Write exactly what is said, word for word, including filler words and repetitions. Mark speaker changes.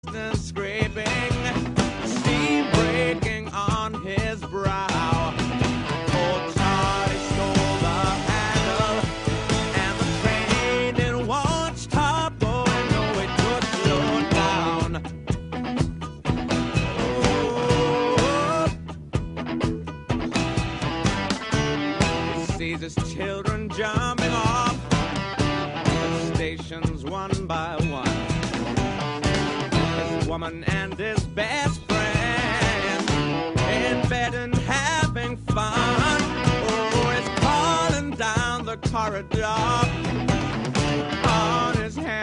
Speaker 1: scraping, steam breaking on his brow. Old Charlie stole the handle, and the train didn't want to stop going. No, it could slow down. Oh. He sees his children jumping off the stations one by one. Woman and his best friend in bed and having fun. Oh, it's calling down the corridor.